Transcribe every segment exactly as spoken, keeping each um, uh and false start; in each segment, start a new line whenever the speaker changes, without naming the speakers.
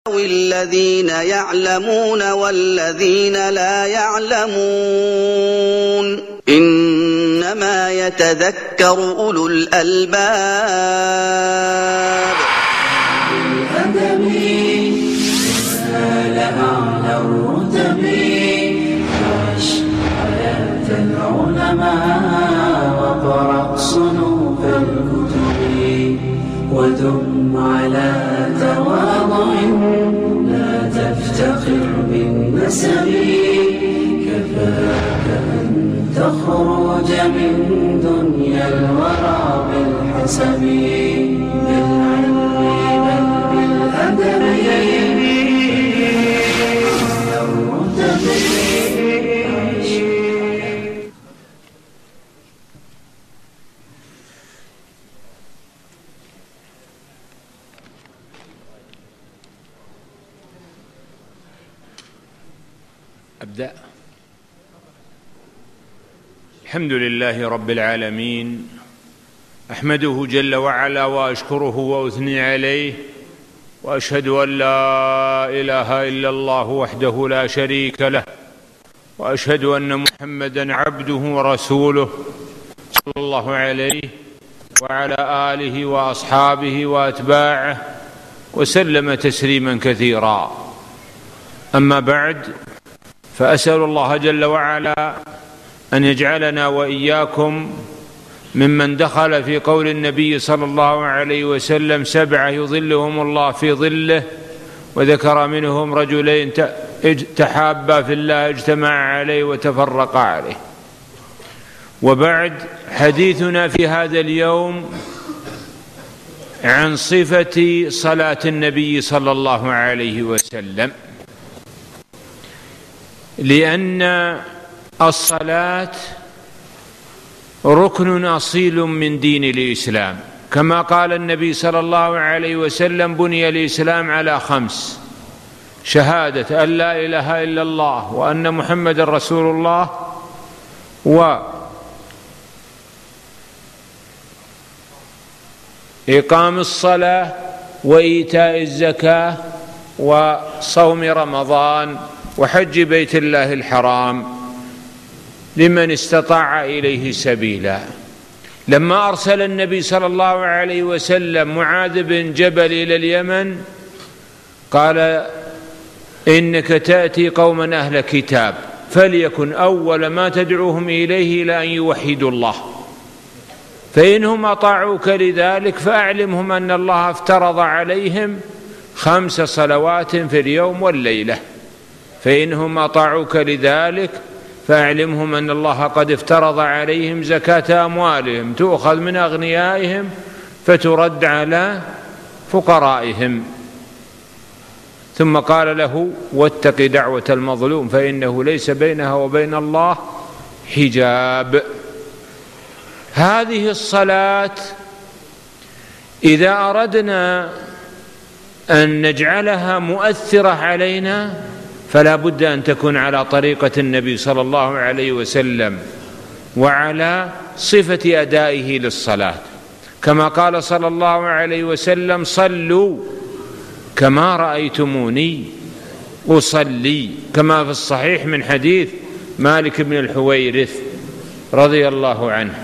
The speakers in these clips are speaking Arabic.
الذين يعلمون والذين لا يعلمون إنما يتذكر أولو الألباب.
بالأدب نال أعلى الرتب عش حياة العلماء وقرأ صنوف الكتب ودم على تواضع لا تفتخر بالنسب كفاك أن تخرج من دنيا الورى بالحسب بالعلم بل بالأدب الرتب.
أبدأ. الحمد لله رب العالمين، أحمده جل وعلا وأشكره وأثني عليه، وأشهد أن لا إله إلا الله وحده لا شريك له، وأشهد أن محمدًا عبده ورسوله صلى الله عليه وعلى آله وأصحابه وأتباعه وسلم تسليمًا كثيرا. أما بعد، فأسأل الله جل وعلا أن يجعلنا وإياكم ممن دخل في قول النبي صلى الله عليه وسلم: سبعة يظلهم الله في ظله، وذكر منهم رجلين تحابا في الله اجتمعا عليه وتفرقا عليه. وبعد، حديثنا في هذا اليوم عن صفة صلاة النبي صلى الله عليه وسلم، لأن الصلاة ركن أصيل من دين الإسلام، كما قال النبي صلى الله عليه وسلم: بني الإسلام على خمس: شهادة أن لا إله إلا الله وأن محمد رسول الله، وإقام الصلاة، وإيتاء الزكاة، وصوم رمضان، وحج بيت الله الحرام لمن استطاع إليه سبيلا. لما أرسل النبي صلى الله عليه وسلم معاذ بن جبل إلى اليمن قال: إنك تأتي قوما أهل كتاب، فليكن أول ما تدعوهم إليه إلى أن يوحدوا الله، فإنهم أطاعوك لذلك فأعلمهم أن الله افترض عليهم خمس صلوات في اليوم والليلة، فإنهم أطاعوك لذلك فأعلمهم أن الله قد افترض عليهم زكاة أموالهم تؤخذ من أغنيائهم فترد على فقرائهم. ثم قال له: واتق دعوة المظلوم فإنه ليس بينها وبين الله حجاب. هذه الصلاة إذا أردنا أن نجعلها مؤثرة علينا فلا بد أن تكون على طريقة النبي صلى الله عليه وسلم وعلى صفة أدائه للصلاة، كما قال صلى الله عليه وسلم: صلوا كما رأيتموني أصلي، كما في الصحيح من حديث مالك بن الحويرث رضي الله عنه.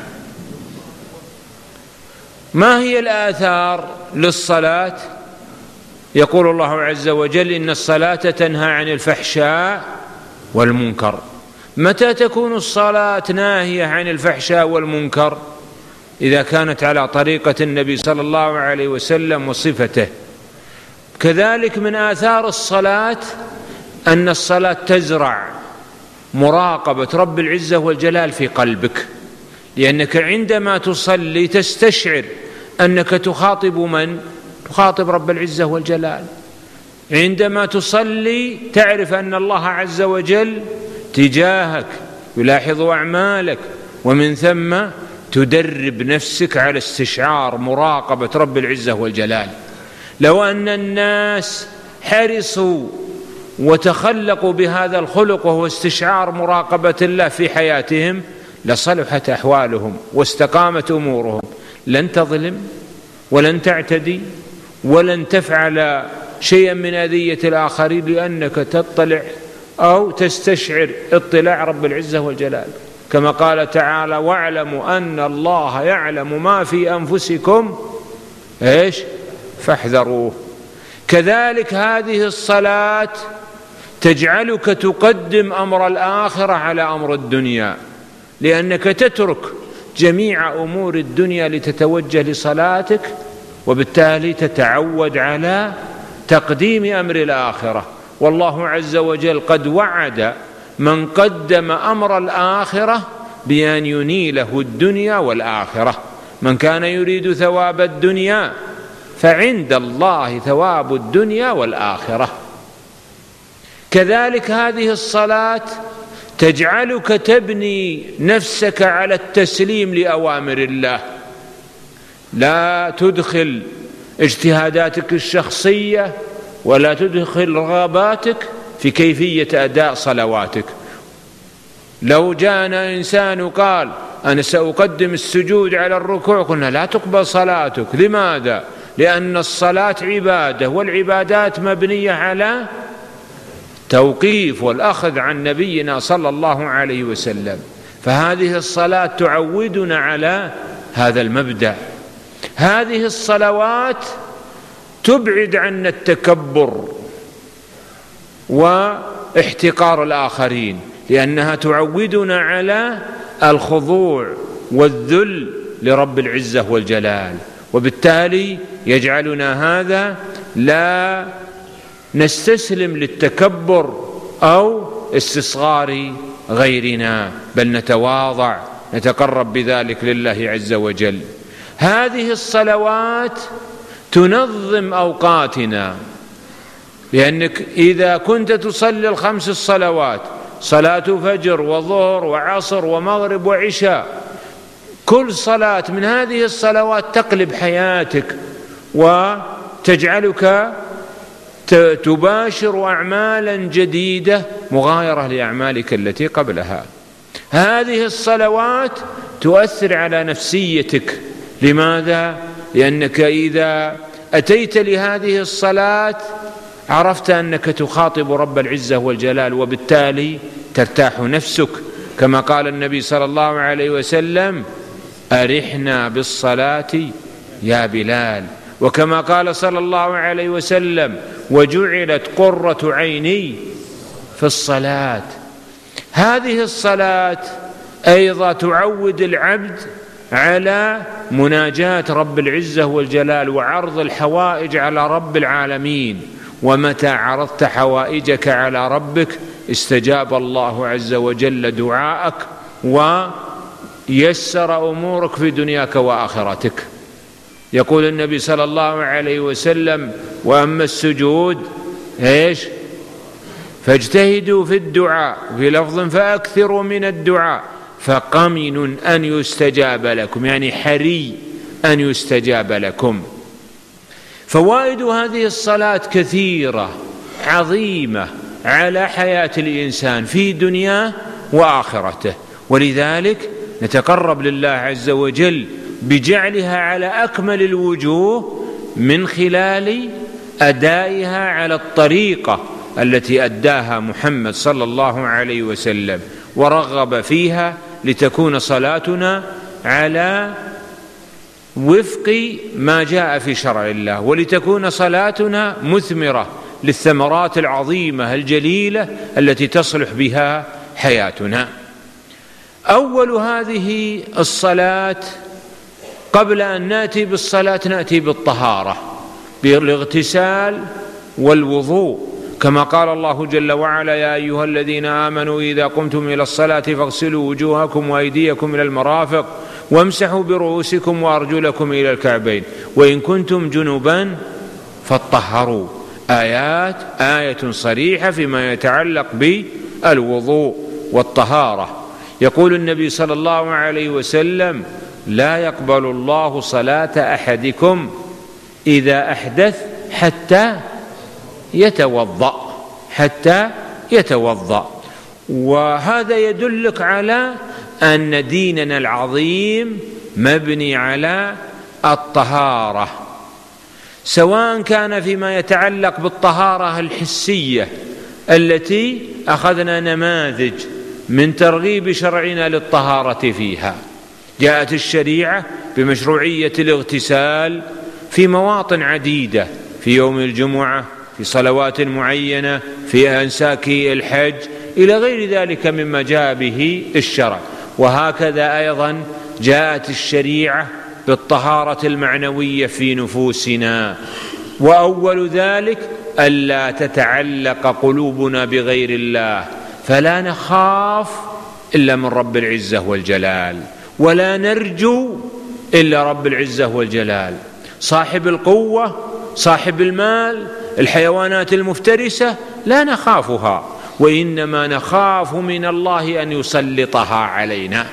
ما هي الآثار للصلاة؟ يقول الله عز وجل: إن الصلاة تنهى عن الفحشاء والمنكر. متى تكون الصلاة ناهية عن الفحشاء والمنكر؟ إذا كانت على طريقة النبي صلى الله عليه وسلم وصفته. كذلك من آثار الصلاة أن الصلاة تزرع مراقبة رب العزة والجلال في قلبك، لأنك عندما تصلي تستشعر أنك تخاطب من؟ تخاطب رب العزة والجلال. عندما تصلي تعرف أن الله عز وجل تجاهك يلاحظ أعمالك، ومن ثم تدرب نفسك على استشعار مراقبة رب العزة والجلال. لو أن الناس حرصوا وتخلقوا بهذا الخلق وهو استشعار مراقبة الله في حياتهم لصلحت أحوالهم واستقامت أمورهم، لن تظلم ولن تعتدي ولن تفعل شيئا من أذية الآخرين لأنك تطلع أو تستشعر اطلاع رب العزة والجلال، كما قال تعالى: واعلموا أن الله يعلم ما في أنفسكم إيش فاحذروه. كذلك هذه الصلاة تجعلك تقدم أمر الآخرة على أمر الدنيا، لأنك تترك جميع أمور الدنيا لتتوجه لصلاتك، وبالتالي تتعود على تقديم أمر الآخرة. والله عز وجل قد وعد من قدم أمر الآخرة بأن ينيله الدنيا والآخرة. من كان يريد ثواب الدنيا فعند الله ثواب الدنيا والآخرة. كذلك هذه الصلاة تجعلك تبني نفسك على التسليم لأوامر الله، لا تدخل اجتهاداتك الشخصية ولا تدخل رغباتك في كيفية أداء صلواتك. لو جاءنا إنسان وقال: أنا سأقدم السجود على الركوع، قلنا: لا تقبل صلاتك. لماذا؟ لأن الصلاة عبادة، والعبادات مبنية على توقيف والأخذ عن نبينا صلى الله عليه وسلم. فهذه الصلاة تعودنا على هذا المبدأ. هذه الصلوات تبعد عنا التكبر واحتقار الآخرين، لأنها تعودنا على الخضوع والذل لرب العزة والجلال، وبالتالي يجعلنا هذا لا نستسلم للتكبر أو استصغار غيرنا، بل نتواضع نتقرب بذلك لله عز وجل. هذه الصلوات تنظم أوقاتنا، لأنك إذا كنت تصلي الخمس الصلوات، صلاة فجر وظهر وعصر ومغرب وعشاء، كل صلاة من هذه الصلوات تقلب حياتك وتجعلك تباشر أعمالا جديدة مغايرة لأعمالك التي قبلها. هذه الصلوات تؤثر على نفسيتك. لماذا؟ لأنك إذا أتيت لهذه الصلاة عرفت أنك تخاطب رب العزة والجلال، وبالتالي ترتاح نفسك، كما قال النبي صلى الله عليه وسلم: أرحنا بالصلاة يا بلال. وكما قال صلى الله عليه وسلم: وجعلت قرة عيني في الصلاة. هذه الصلاة أيضا تعود العبد على مناجاة رب العزة والجلال وعرض الحوائج على رب العالمين. ومتى عرضت حوائجك على ربك استجاب الله عز وجل دعاءك ويسر أمورك في دنياك وآخرتك. يقول النبي صلى الله عليه وسلم: وأما السجود إيش فاجتهدوا في الدعاء، في لفظ فأكثروا من الدعاء فقمن أن يستجاب لكم، يعني حري أن يستجاب لكم. فوائد هذه الصلاة كثيرة عظيمة على حياة الإنسان في دنياه وآخرته، ولذلك نتقرب لله عز وجل بجعلها على أكمل الوجوه من خلال أدائها على الطريقة التي أداها محمد صلى الله عليه وسلم ورغب فيها، لتكون صلاتنا على وفق ما جاء في شرع الله، ولتكون صلاتنا مثمرة للثمرات العظيمة الجليلة التي تصلح بها حياتنا. أول هذه الصلاة، قبل أن نأتي بالصلاة نأتي بالطهارة بالاغتسال والوضوء، كما قال الله جل وعلا: يا أيها الذين آمنوا إذا قمتم إلى الصلاة فاغسلوا وجوهكم وأيديكم إلى المرافق وامسحوا برؤوسكم وأرجلكم إلى الكعبين وإن كنتم جنبا فاطهروا. آيات آية صريحة فيما يتعلق بالوضوء والطهارة. يقول النبي صلى الله عليه وسلم: لا يقبل الله صلاة أحدكم إذا أحدث حتى يتوضأ حتى يتوضأ. وهذا يدلك على أن ديننا العظيم مبني على الطهارة. سواء كان فيما يتعلق بالطهارة الحسية التي أخذنا نماذج من ترغيب شرعنا للطهارة فيها. جاءت الشريعة بمشروعية الاغتسال في مواطن عديدة، في يوم الجمعة، في صلوات معينة، في أنساك الحج، إلى غير ذلك مما جاء به الشرع. وهكذا أيضا جاءت الشريعة بالطهارة المعنوية في نفوسنا، وأول ذلك ألا تتعلق قلوبنا بغير الله، فلا نخاف إلا من رب العزة والجلال، ولا نرجو إلا رب العزة والجلال. صاحب القوة، صاحب المال، الحيوانات المفترسة لا نخافها، وإنما نخاف من الله أن يسلطها علينا.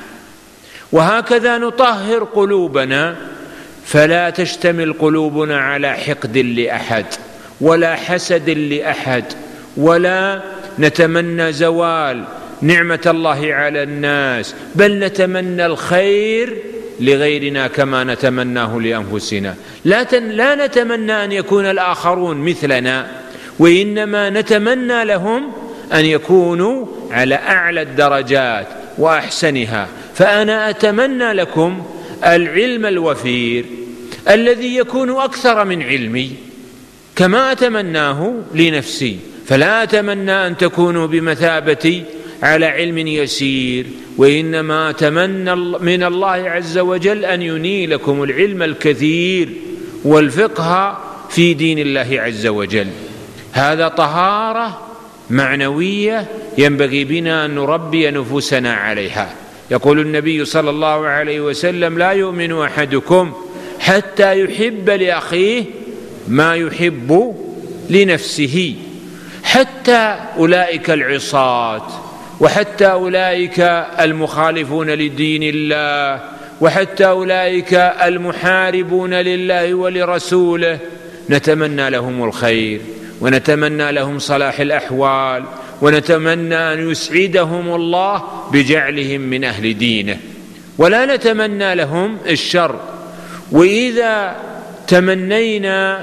وهكذا نطهر قلوبنا، فلا تشتمل قلوبنا على حقد لأحد ولا حسد لأحد، ولا نتمنى زوال نعمة الله على الناس، بل نتمنى الخير لغيرنا كما نتمناه لأنفسنا. لا, لا نتمنى أن يكون الآخرون مثلنا، وإنما نتمنى لهم أن يكونوا على أعلى الدرجات وأحسنها. فأنا أتمنى لكم العلم الوفير الذي يكون أكثر من علمي كما أتمناه لنفسي، فلا أتمنى أن تكونوا بمثابتي على علم يسير، وإنما أتمنى من الله عز وجل أن ينيلكم العلم الكثير والفقه في دين الله عز وجل. هذا طهارة معنوية ينبغي بنا أن نربي نفوسنا عليها. يقول النبي صلى الله عليه وسلم: لا يؤمن أحدكم حتى يحب لأخيه ما يحب لنفسه. حتى أولئك العصاة، وحتى أولئك المخالفون لدين الله، وحتى أولئك المحاربون لله ولرسوله، نتمنى لهم الخير، ونتمنى لهم صلاح الأحوال، ونتمنى أن يسعدهم الله بجعلهم من أهل دينه، ولا نتمنى لهم الشر. وإذا تمنينا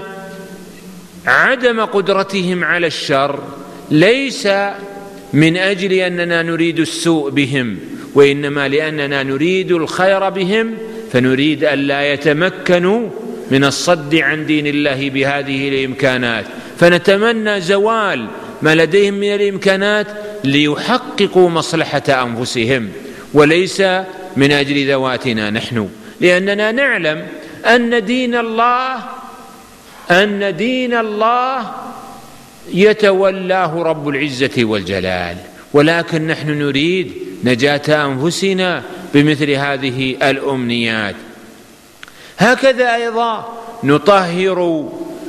عدم قدرتهم على الشر ليس من أجل أننا نريد السوء بهم، وإنما لأننا نريد الخير بهم، فنريد أن لا يتمكنوا من الصد عن دين الله بهذه الإمكانات، فنتمنى زوال ما لديهم من الإمكانات ليحققوا مصلحة أنفسهم، وليس من أجل ذواتنا نحن، لأننا نعلم أن دين الله أن دين الله يتولاه رب العزة والجلال، ولكن نحن نريد نجاة أنفسنا بمثل هذه الأمنيات. هكذا أيضا نطهر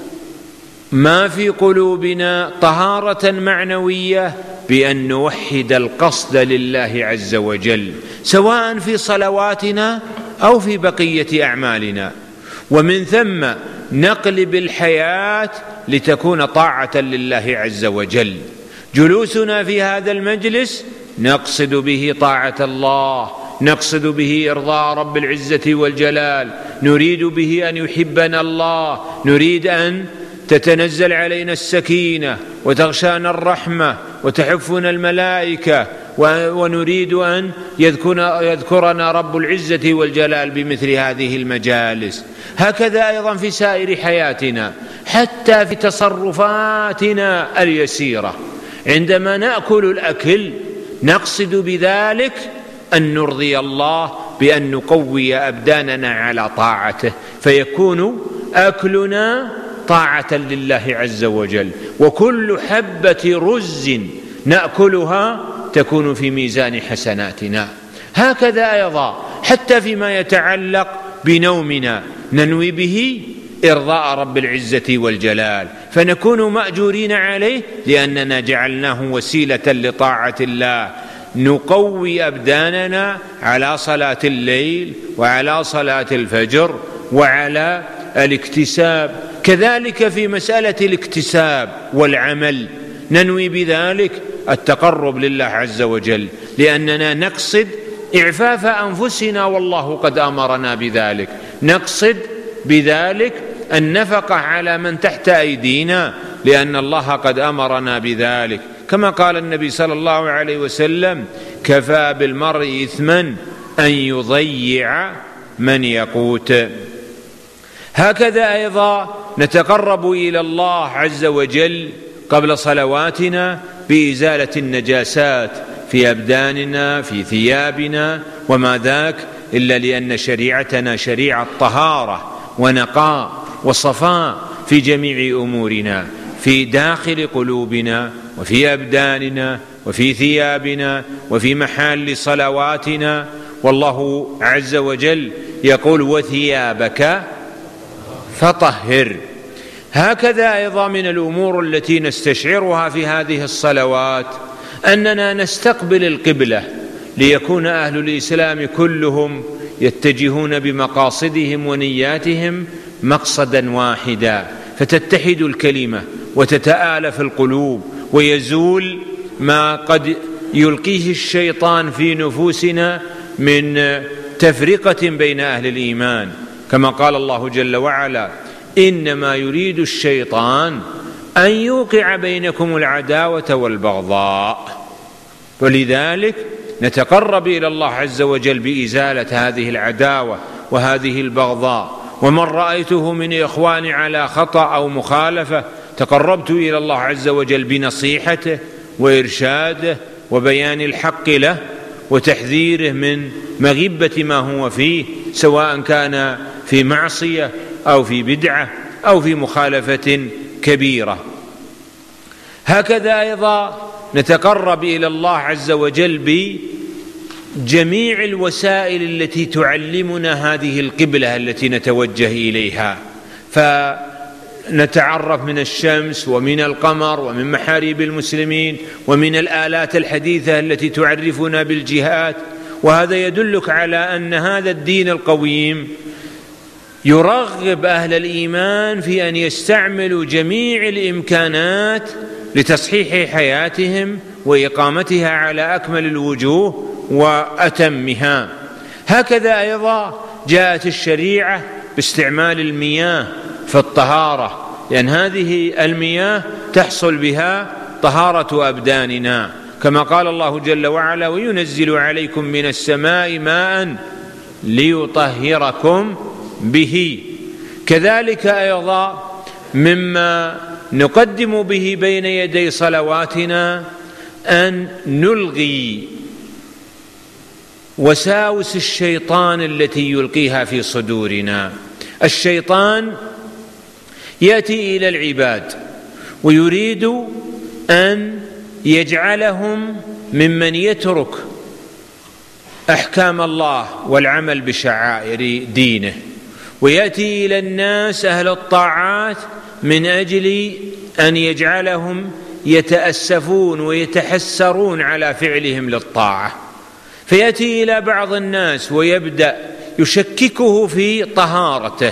ما في قلوبنا طهارة معنوية بأن نوحد القصد لله عز وجل، سواء في صلواتنا أو في بقية أعمالنا، ومن ثم نقلب الحياة لتكون طاعة لله عز وجل. جلوسنا في هذا المجلس نقصد به طاعة الله، نقصد به إرضاء رب العزة والجلال، نريد به أن يحبنا الله، نريد أن تتنزل علينا السكينة وتغشانا الرحمة وتحفنا الملائكة، ونريد أن يذكرنا رب العزة والجلال بمثل هذه المجالس. هكذا أيضا في سائر حياتنا، حتى في تصرفاتنا اليسيرة، عندما نأكل الأكل نقصد بذلك أن نرضي الله بأن نقوي أبداننا على طاعته، فيكون أكلنا طاعة لله عز وجل، وكل حبة رز نأكلها تكون في ميزان حسناتنا. هكذا أيضا حتى فيما يتعلق بنومنا ننوي به إرضاء رب العزة والجلال، فنكون مأجورين عليه لأننا جعلناه وسيلة لطاعة الله. نقوي أبداننا على صلاة الليل وعلى صلاة الفجر وعلى الاكتساب. كذلك في مسألة الاكتساب والعمل ننوي بذلك التقرب لله عز وجل، لأننا نقصد إعفاف أنفسنا، والله قد أمرنا بذلك. نقصد بذلك النفقة على من تحت أيدينا، لأن الله قد أمرنا بذلك، كما قال النبي صلى الله عليه وسلم: كفى بالمرء إثما أن يضيع من يقوت. هكذا أيضا نتقرب إلى الله عز وجل قبل صلواتنا بإزالة النجاسات في أبداننا، في ثيابنا، وما ذاك إلا لأن شريعتنا شريعة طهارة ونقاء وصفاء في جميع أمورنا، في داخل قلوبنا وفي أبداننا وفي ثيابنا وفي محل صلواتنا. والله عز وجل يقول: وثيابك فطهر. هكذا أيضا من الأمور التي نستشعرها في هذه الصلوات أننا نستقبل القبلة، ليكون أهل الإسلام كلهم يتجهون بمقاصدهم ونياتهم مقصدا واحدا، فتتحد الكلمة وتتآلف القلوب، ويزول ما قد يلقيه الشيطان في نفوسنا من تفرقة بين أهل الإيمان، كما قال الله جل وعلا: إنما يريد الشيطان أن يوقع بينكم العداوة والبغضاء. ولذلك نتقرب إلى الله عز وجل بإزالة هذه العداوة وهذه البغضاء. ومن رأيته من إخواني على خطأ أو مخالفة تقربت إلى الله عز وجل بنصيحته وإرشاده وبيان الحق له وتحذيره من مغبة ما هو فيه، سواء كان في معصية أو في بدعة أو في مخالفة كبيرة. هكذا أيضا نتقرب إلى الله عز وجل بجميع الوسائل التي تعلمنا هذه القبلة التي نتوجه إليها، فنتعرف من الشمس ومن القمر ومن محاريب المسلمين ومن الآلات الحديثة التي تعرفنا بالجهات. وهذا يدلك على أن هذا الدين القويم يرغب أهل الإيمان في أن يستعملوا جميع الإمكانات لتصحيح حياتهم وإقامتها على أكمل الوجوه وأتمها. هكذا أيضا جاءت الشريعة باستعمال المياه في الطهارة، لأن هذه المياه تحصل بها طهارة أبداننا، كما قال الله جل وعلا: وينزل عليكم من السماء ماء ليطهركم به. كذلك أيضا مما نقدم به بين يدي صلواتنا أن نلغي وساوس الشيطان التي يلقيها في صدورنا. الشيطان يأتي إلى العباد ويريد أن يجعلهم ممن يترك أحكام الله والعمل بشعائر دينه، ويأتي إلى الناس أهل الطاعات من أجل أن يجعلهم يتأسفون ويتحسرون على فعلهم للطاعة، فيأتي إلى بعض الناس ويبدأ يشككه في طهارته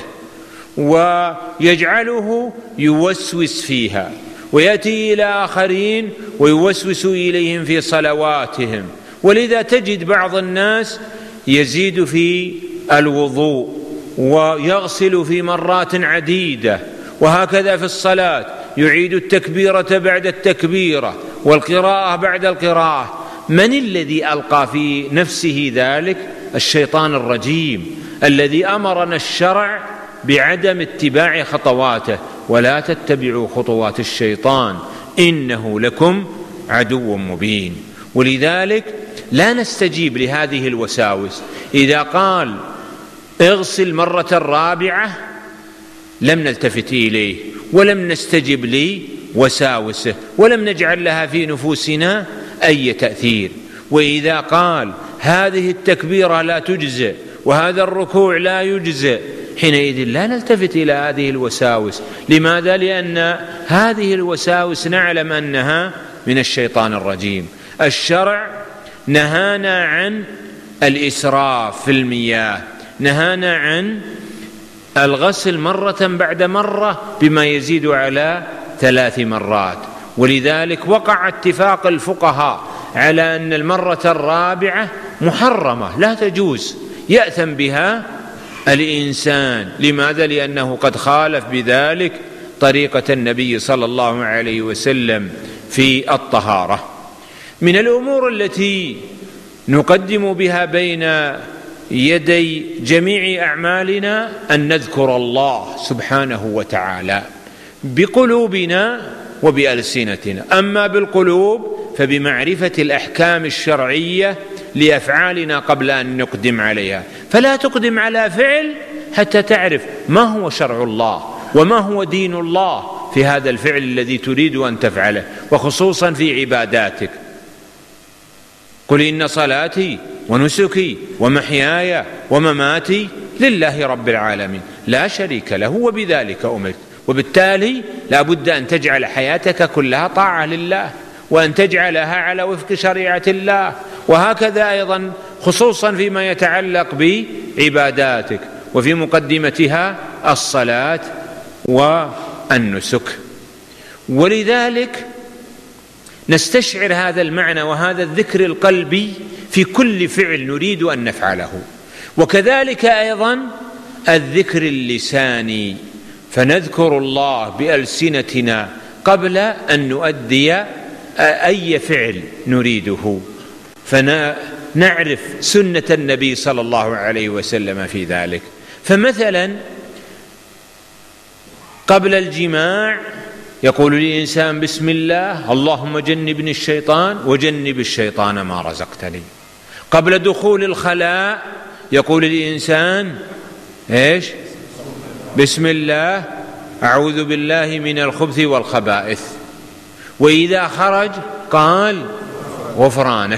ويجعله يوسوس فيها، ويأتي إلى آخرين ويوسوس إليهم في صلواتهم. ولذا تجد بعض الناس يزيد في الوضوء ويغسل في مرات عديدة، وهكذا في الصلاة يعيد التكبيرة بعد التكبيرة والقراءة بعد القراءة. من الذي ألقى في نفسه ذلك؟ الشيطان الرجيم الذي أمرنا الشرع بعدم اتباع خطواته: ولا تتبعوا خطوات الشيطان إنه لكم عدو مبين. ولذلك لا نستجيب لهذه الوساوس. إذا قال اغسل مرة رابعة لم نلتفت إليه ولم نستجب لي وساوسه ولم نجعل لها في نفوسنا أي تأثير. وإذا قال هذه التكبيرة لا تجزئ وهذا الركوع لا يجزئ، حينئذ لا نلتفت إلى هذه الوساوس. لماذا؟ لأن هذه الوساوس نعلم أنها من الشيطان الرجيم. الشرع نهانا عن الإسراف في المياه، نهانا عن الغسل مرة بعد مرة بما يزيد على ثلاث مرات. ولذلك وقع اتفاق الفقهاء على أن المرة الرابعة محرمة لا تجوز، يأثم بها الإنسان. لماذا؟ لأنه قد خالف بذلك طريقة النبي صلى الله عليه وسلم في الطهارة. من الأمور التي نقدم بها بين يدي جميع أعمالنا أن نذكر الله سبحانه وتعالى بقلوبنا وبألسنتنا. أما بالقلوب فبمعرفة الأحكام الشرعية لأفعالنا قبل أن نقدم عليها، فلا تقدم على فعل حتى تعرف ما هو شرع الله وما هو دين الله في هذا الفعل الذي تريد أن تفعله، وخصوصا في عباداتك. قل إن صلاتي ونسكي ومحياي ومماتي لله رب العالمين لا شريك له وبذلك أمرت. وبالتالي لا بد أن تجعل حياتك كلها طاعة لله، وأن تجعلها على وفق شريعة الله. وهكذا أيضا خصوصا فيما يتعلق بعباداتك، وفي مقدمتها الصلاة والنسك. ولذلك نستشعر هذا المعنى وهذا الذكر القلبي في كل فعل نريد أن نفعله، وكذلك أيضا الذكر اللساني، فنذكر الله بألسنتنا قبل أن نؤدي أي فعل نريده، فنعرف سنة النبي صلى الله عليه وسلم في ذلك. فمثلا قبل الجماع يقول الإنسان بسم الله اللهم جنبني الشيطان وجنب الشيطان ما رزقتني. قبل دخول الخلاء يقول الإنسان إيش؟ بسم الله أعوذ بالله من الخبث والخبائث. وإذا خرج قال غفرانك،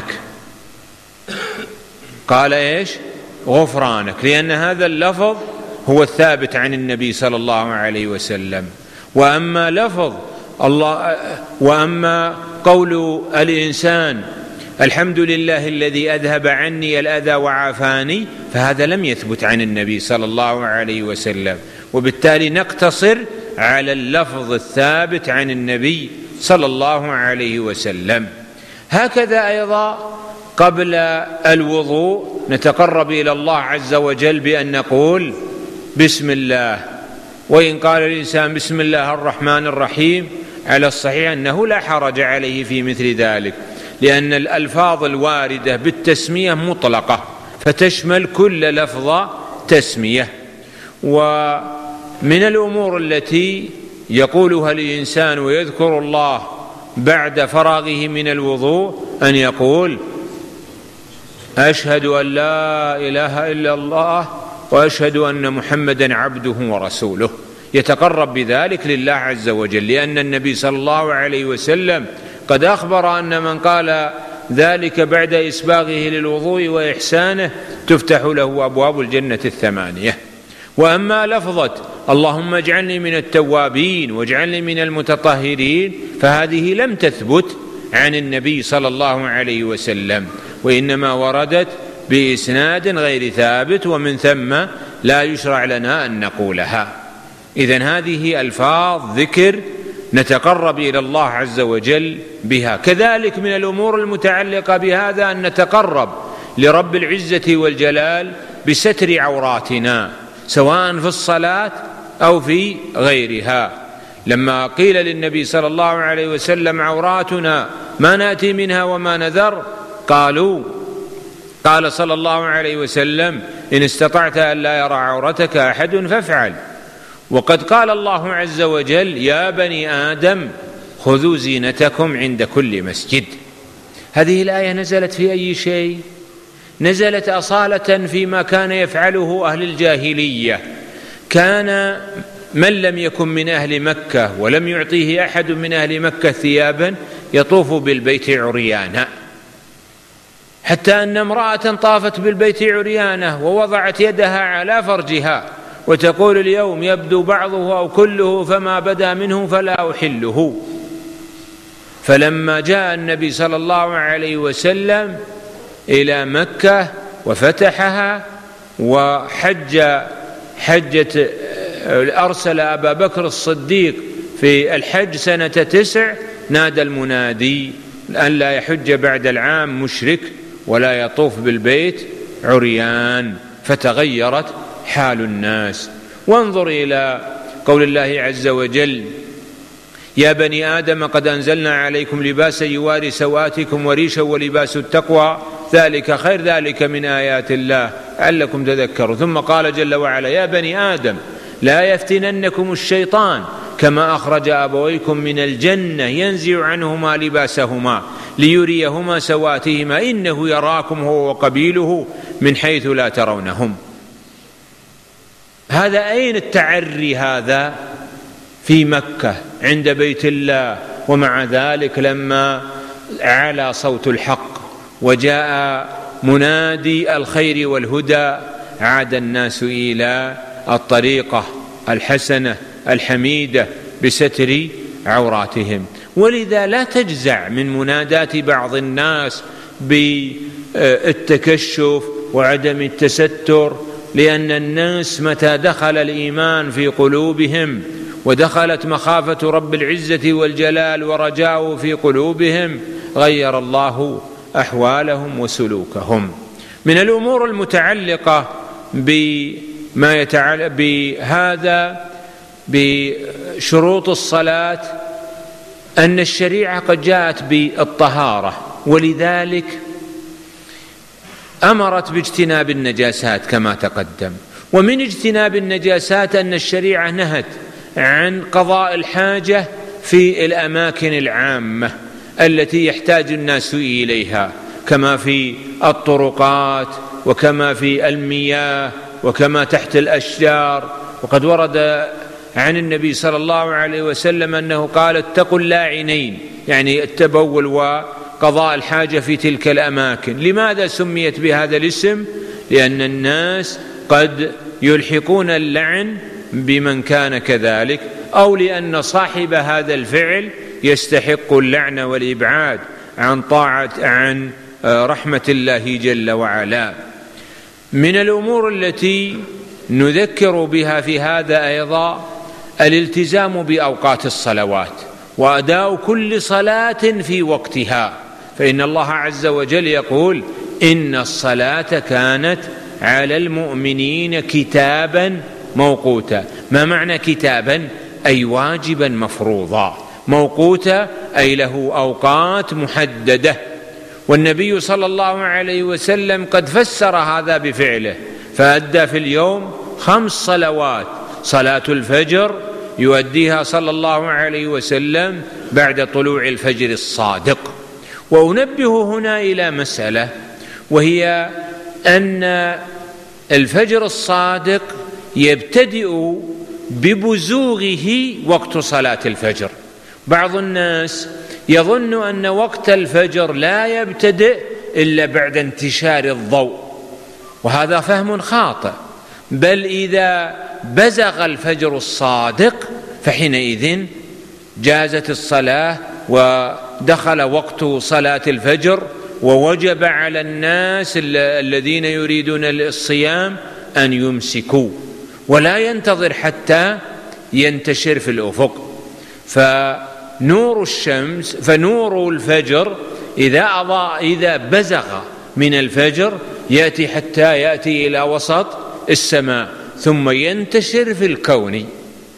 قال إيش؟ غفرانك، لأن هذا اللفظ هو الثابت عن النبي صلى الله عليه وسلم. وأما لفظ الله وأما قول الإنسان الحمد لله الذي أذهب عني الأذى وعافاني، فهذا لم يثبت عن النبي صلى الله عليه وسلم، وبالتالي نقتصر على اللفظ الثابت عن النبي صلى الله عليه وسلم. هكذا أيضا قبل الوضوء نتقرب إلى الله عز وجل بأن نقول بسم الله. وإن قال الإنسان بسم الله الرحمن الرحيم على الصحيح أنه لا حرج عليه في مثل ذلك، لأن الألفاظ الواردة بالتسمية مطلقة فتشمل كل لفظ تسمية. ومن الأمور التي يقولها الإنسان ويذكر الله بعد فراغه من الوضوء أن يقول أشهد أن لا إله إلا الله وأشهد أن محمدا عبده ورسوله، يتقرب بذلك لله عز وجل، لأن النبي صلى الله عليه وسلم قد أخبر أن من قال ذلك بعد إسباغه للوضوء وإحسانه تفتح له أبواب الجنة الثمانية. وأما لفظة اللهم اجعلني من التوابين واجعلني من المتطهرين فهذه لم تثبت عن النبي صلى الله عليه وسلم، وإنما وردت بإسناد غير ثابت، ومن ثم لا يشرع لنا أن نقولها. إذن هذه ألفاظ ذكر نتقرب إلى الله عز وجل بها. كذلك من الأمور المتعلقة بهذا أن نتقرب لرب العزة والجلال بستر عوراتنا سواء في الصلاة أو في غيرها. لما قيل للنبي صلى الله عليه وسلم عوراتنا ما نأتي منها وما نذر، قالوا قال صلى الله عليه وسلم إن استطعت أن لا يرى عورتك أحد فافعل. وقد قال الله عز وجل يا بني آدم خذوا زينتكم عند كل مسجد. هذه الآية نزلت في أي شيء؟ نزلت أصالة فيما كان يفعله أهل الجاهلية. كان من لم يكن من أهل مكة ولم يعطيه أحد من أهل مكة ثيابا يطوف بالبيت عريانا، حتى أن امرأة طافت بالبيت عريانة ووضعت يدها على فرجها وتقول اليوم يبدو بعضه أو كله فما بدا منه فلا أحله. فلما جاء النبي صلى الله عليه وسلم إلى مكة وفتحها وحج حجة أرسل أبا بكر الصديق في الحج سنة تسع، نادى المنادي أن لا يحج بعد العام مشرك ولا يطوف بالبيت عريان، فتغيرت حال الناس. وانظر إلى قول الله عز وجل: يا بني آدم قد أنزلنا عليكم لباسا يواري سوآتكم وريشا ولباس التقوى ذلك خير ذلك من آيات الله لعلكم تذكرون. ثم قال جل وعلا: يا بني آدم لا يفتننكم الشيطان كما أخرج أبويكم من الجنة ينزع عنهما لباسهما ليريهما سواتهما إنه يراكم هو وقبيله من حيث لا ترونهم. هذا أين التعري؟ هذا في مكة عند بيت الله. ومع ذلك لما علا صوت الحق وجاء منادي الخير والهدى عاد الناس إلى الطريقة الحسنة الحميدة بستر عوراتهم. ولذا لا تجزع من منادات بعض الناس بالتكشف وعدم التستر، لأن الناس متى دخل الإيمان في قلوبهم ودخلت مخافة رب العزة والجلال ورجاؤه في قلوبهم غير الله أحوالهم وسلوكهم. من الأمور المتعلقة بما يتعلق بهذا بشروط الصلاة أن الشريعة قد جاءت بالطهارة، ولذلك أمرت باجتناب النجاسات كما تقدم. ومن اجتناب النجاسات أن الشريعة نهت عن قضاء الحاجة في الأماكن العامة التي يحتاج الناس إليها، كما في الطرقات وكما في المياه وكما تحت الأشجار. وقد ورد عن النبي صلى الله عليه وسلم أنه قال: اتقوا اللاعنين، يعني التبول وقضاء الحاجة في تلك الأماكن. لماذا سميت بهذا الاسم؟ لأن الناس قد يلحقون اللعن بمن كان كذلك، أو لأن صاحب هذا الفعل يستحق اللعن والإبعاد عن طاعة عن رحمة الله جل وعلا. من الأمور التي نذكر بها في هذا أيضا الالتزام بأوقات الصلوات وأداء كل صلاة في وقتها، فإن الله عز وجل يقول: إن الصلاة كانت على المؤمنين كتابا موقوتا. ما معنى كتابا؟ أي واجبا مفروضا. موقوتا أي له أوقات محددة. والنبي صلى الله عليه وسلم قد فسر هذا بفعله، فأدى في اليوم خمس صلوات: صلاة الفجر يؤديها صلى الله عليه وسلم بعد طلوع الفجر الصادق. وأنبه هنا إلى مسألة، وهي أن الفجر الصادق يبتدئ ببزوغه وقت صلاة الفجر. بعض الناس يظن أن وقت الفجر لا يبتدئ إلا بعد انتشار الضوء، وهذا فهم خاطئ، بل إذا بزغ الفجر الصادق فحينئذ جازت الصلاة ودخل وقت صلاة الفجر، ووجب على الناس الذين يريدون الصيام أن يمسكوا ولا ينتظر حتى ينتشر في الأفق. فنور الشمس فنور الفجر إذا أضاء إذا بزغ من الفجر يأتي حتى يأتي إلى وسط السماء ثم ينتشر في الكون.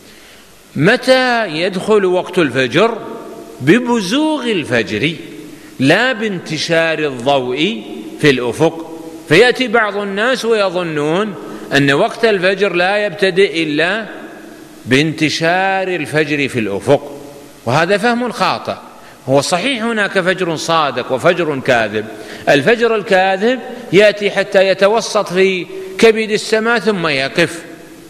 متى يدخل وقت الفجر؟ ببزوغ الفجر، لا بانتشار الضوء في الأفق. فيأتي بعض الناس ويظنون أن وقت الفجر لا يبتدئ إلا بانتشار الفجر في الأفق، وهذا فهم خاطئ. هو صحيح هناك فجر صادق وفجر كاذب. الفجر الكاذب يأتي حتى يتوسط في كبد السماء ثم يقف،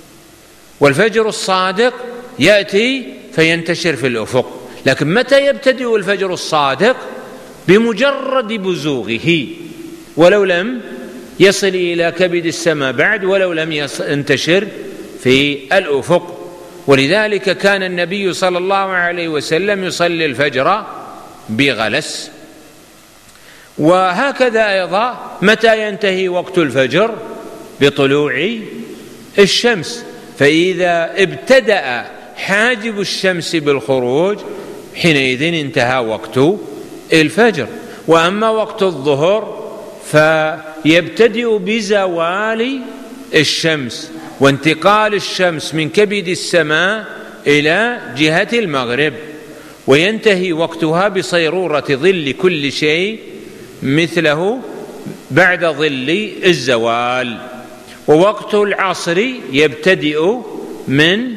والفجر الصادق يأتي فينتشر في الأفق. لكن متى يبتدئ الفجر الصادق؟ بمجرد بزوغه، ولو لم يصل إلى كبد السماء بعد، ولو لم ينتشر في الأفق. ولذلك كان النبي صلى الله عليه وسلم يصلي الفجر بغلس. وهكذا أيضا متى ينتهي وقت الفجر؟ بطلوع الشمس. فإذا ابتدأ حاجب الشمس بالخروج حينئذ انتهى وقت الفجر. وأما وقت الظهر فيبتدئ بزوال الشمس، وانتقال الشمس من كبد السماء إلى جهة المغرب، وينتهي وقتها بصيرورة ظل كل شيء مثله بعد ظل الزوال. ووقت العصر يبتدئ من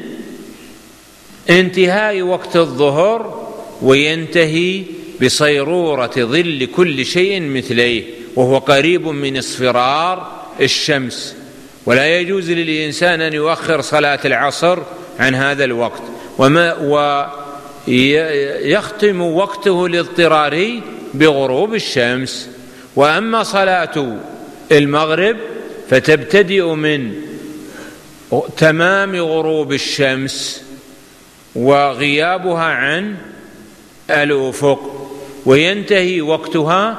انتهاء وقت الظهر وينتهي بصيرورة ظل كل شيء مثليه، وهو قريب من اصفرار الشمس، ولا يجوز للإنسان أن يؤخر صلاة العصر عن هذا الوقت. وما ويختم وقته الاضطراري بغروب الشمس. وأما صلاة المغرب فتبتدئ من تمام غروب الشمس وغيابها عن الأفق، وينتهي وقتها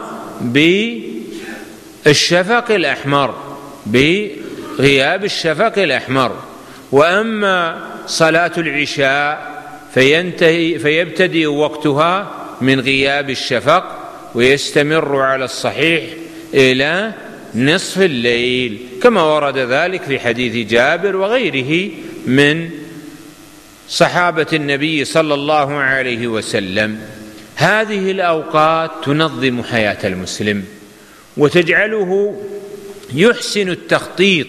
بالشفق الأحمر، بغياب الشفق الأحمر. وأما صلاة العشاء فينتهي فيبتدئ وقتها من غياب الشفق ويستمر على الصحيح إلى نصف الليل، كما ورد ذلك في حديث جابر وغيره من صحابة النبي صلى الله عليه وسلم. هذه الأوقات تنظم حياة المسلم وتجعله يحسن التخطيط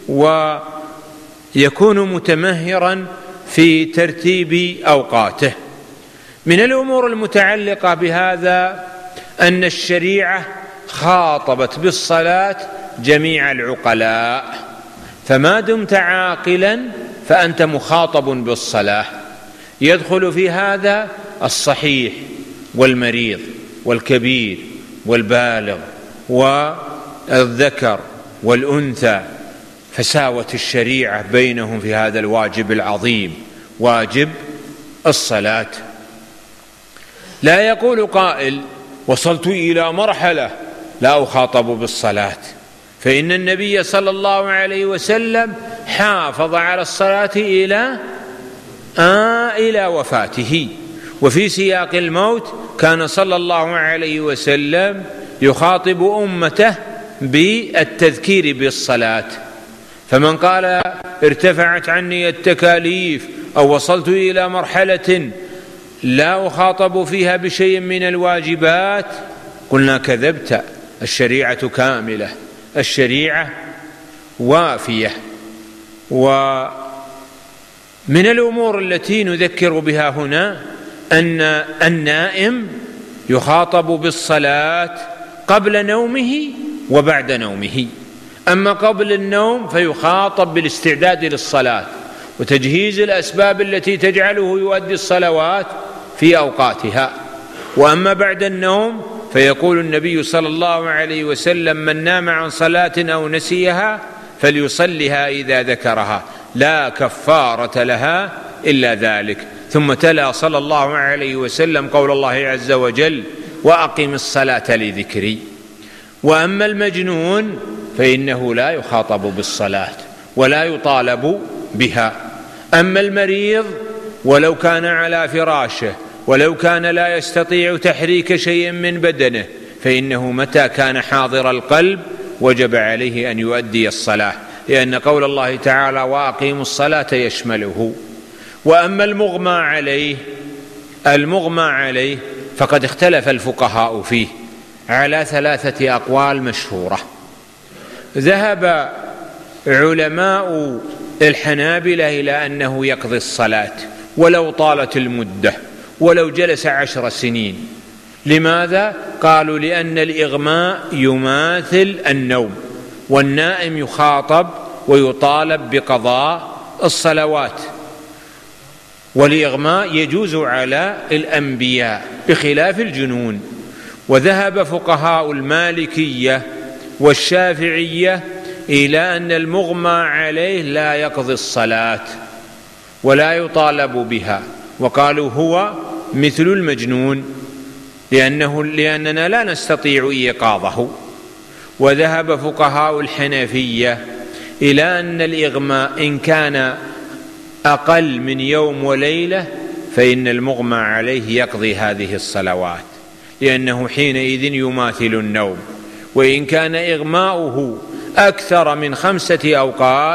ويكون متمهرا في ترتيب أوقاته. من الأمور المتعلقة بهذا أن الشريعة خاطبت بالصلاة جميع العقلاء، فما دمت عاقلا فأنت مخاطب بالصلاة. يدخل في هذا الصحيح والمريض والكبير والبالغ والذكر والأنثى، فساوت الشريعة بينهم في هذا الواجب العظيم، واجب الصلاة. لا يقول قائل وصلت إلى مرحلة لا أخاطب بالصلاة، فإن النبي صلى الله عليه وسلم حافظ على الصلاة إلى آه إلى وفاته. وفي سياق الموت كان صلى الله عليه وسلم يخاطب أمته بالتذكير بالصلاة. فمن قال ارتفعت عني التكاليف أو وصلت إلى مرحلة لا أخاطب فيها بشيء من الواجبات، قلنا كذبت، الشريعة كاملة، الشريعة وافية. ومن الأمور التي نذكر بها هنا أن النائم يخاطب بالصلاة قبل نومه وبعد نومه. أما قبل النوم فيخاطب بالاستعداد للصلاة وتجهيز الأسباب التي تجعله يؤدي الصلوات في أوقاتها. وأما بعد النوم فيقول النبي صلى الله عليه وسلم من نام عن صلاة أو نسيها فليصلها إذا ذكرها لا كفارة لها إلا ذلك. ثم تلا صلى الله عليه وسلم قول الله عز وجل وأقم الصلاة لذكري. وأما المجنون فإنه لا يخاطب بالصلاة ولا يطالب بها. أما المريض ولو كان على فراشه ولو كان لا يستطيع تحريك شيء من بدنه فإنه متى كان حاضر القلب وجب عليه أن يؤدي الصلاة، لأن قول الله تعالى وأقيموا الصلاة يشمله. وأما المغمى عليه المغمى عليه فقد اختلف الفقهاء فيه على ثلاثة أقوال مشهورة. ذهب علماء الحنابلة إلى أنه يقضي الصلاة ولو طالت المدة، ولو جلس عشر سنين. لماذا؟ قالوا لأن الإغماء يماثل النوم، والنائم يخاطب ويطالب بقضاء الصلوات، والإغماء يجوز على الأنبياء بخلاف الجنون. وذهب فقهاء المالكية والشافعية إلى أن المغمى عليه لا يقضي الصلاة ولا يطالب بها، وقالوا هو مثل المجنون لأنه لأننا لا نستطيع إيقاظه. وذهب فقهاء الحنفية إلى أن الإغماء إن كان أقل من يوم وليلة فإن المغمى عليه يقضي هذه الصلوات، لأنه حينئذ يماثل النوم. وإن كان إغماؤه أكثر من خمسة أوقات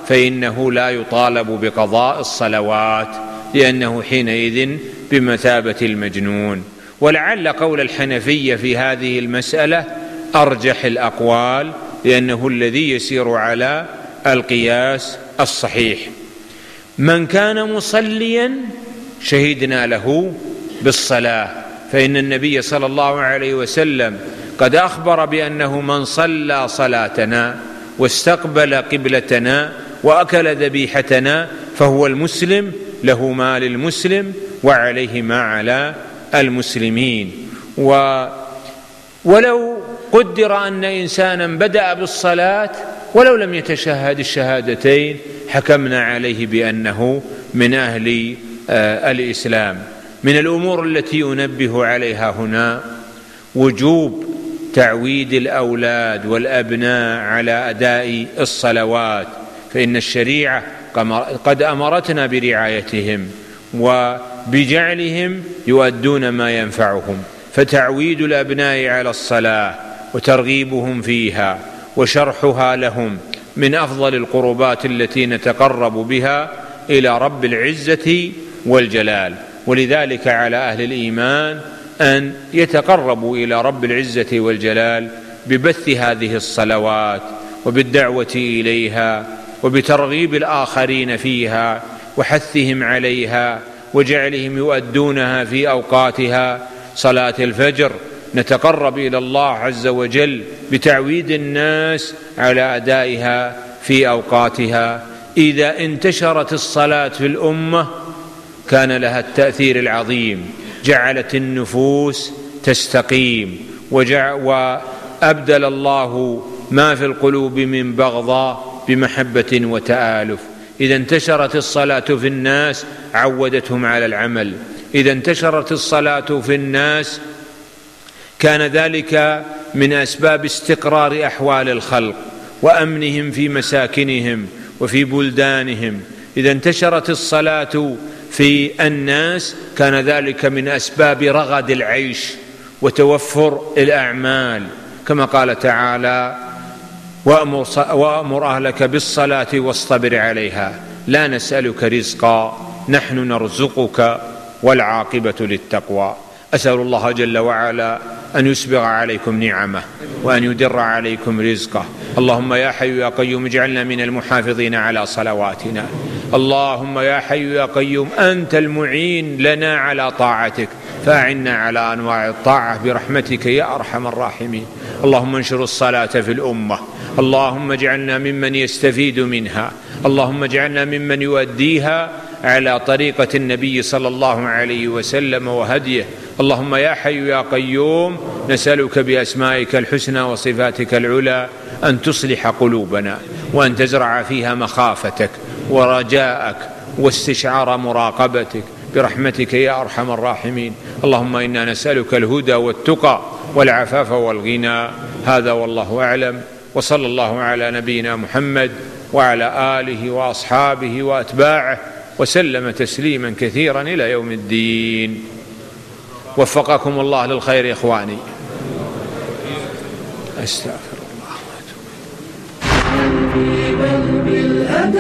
فإنه لا يطالب بقضاء الصلوات، لأنه حينئذ بمثابة المجنون. ولعل قول الحنفية في هذه المسألة أرجح الأقوال، لأنه الذي يسير على القياس الصحيح. من كان مصليا شهدنا له بالصلاة، فإن النبي صلى الله عليه وسلم قد أخبر بأنه من صلى صلاتنا واستقبل قبلتنا وأكل ذبيحتنا فهو المسلم، له ما للمسلم وعليه ما على المسلمين. و ولو قدر أن إنسانا بدأ بالصلاة ولو لم يتشهد الشهادتين حكمنا عليه بأنه من أهل آه الإسلام. من الأمور التي ينبه عليها هنا وجوب تعويد الأولاد والأبناء على أداء الصلوات، فإن الشريعة قد أمرتنا برعايتهم وبجعلهم يؤدون ما ينفعهم، فتعويد الأبناء على الصلاة وترغيبهم فيها وشرحها لهم من أفضل القربات التي نتقرب بها إلى رب العزة والجلال. ولذلك على أهل الإيمان أن يتقربوا إلى رب العزة والجلال ببث هذه الصلوات وبالدعوة إليها وبترغيب الآخرين فيها وحثهم عليها وجعلهم يؤدونها في أوقاتها. صلاة الفجر نتقرب إلى الله عز وجل بتعويد الناس على أدائها في أوقاتها. إذا انتشرت الصلاة في الأمة كان لها التأثير العظيم، جعلت النفوس تستقيم وأبدل الله ما في القلوب من بغضاء بمحبة وتآلف. إذا انتشرت الصلاة في الناس عودتهم على العمل، إذا انتشرت الصلاة في الناس كان ذلك من أسباب استقرار أحوال الخلق وأمنهم في مساكنهم وفي بلدانهم. إذا انتشرت الصلاة في الناس كان ذلك من أسباب رغد العيش وتوفر الأعمال، كما قال تعالى: وأمر, وأمر أهلك بالصلاة واصطبر عليها لا نسألك رزقا نحن نرزقك والعاقبة للتقوى. أسأل الله جل وعلا أن يسبغ عليكم نعمه وأن يدر عليكم رزقه. اللهم يا حي يا قيوم اجعلنا من المحافظين على صلواتنا. اللهم يا حي يا قيوم أنت المعين لنا على طاعتك، فأعنا على أنواع الطاعة برحمتك يا أرحم الراحمين. اللهم انشر الصلاة في الأمة، اللهم اجعلنا ممن يستفيد منها، اللهم اجعلنا ممن يؤديها على طريقة النبي صلى الله عليه وسلم وهديه. اللهم يا حي يا قيوم نسألك بأسمائك الحسنى وصفاتك العلى أن تصلح قلوبنا وأن تزرع فيها مخافتك ورجاءك واستشعار مراقبتك برحمتك يا أرحم الراحمين. اللهم إنا نسألك الهدى والتقى والعفاف والغنى. هذا والله أعلم، وصلى الله على نبينا محمد وعلى آله وأصحابه وأتباعه وسلم تسليما كثيرا إلى يوم الدين. وفقكم الله للخير إخواني. أستغفر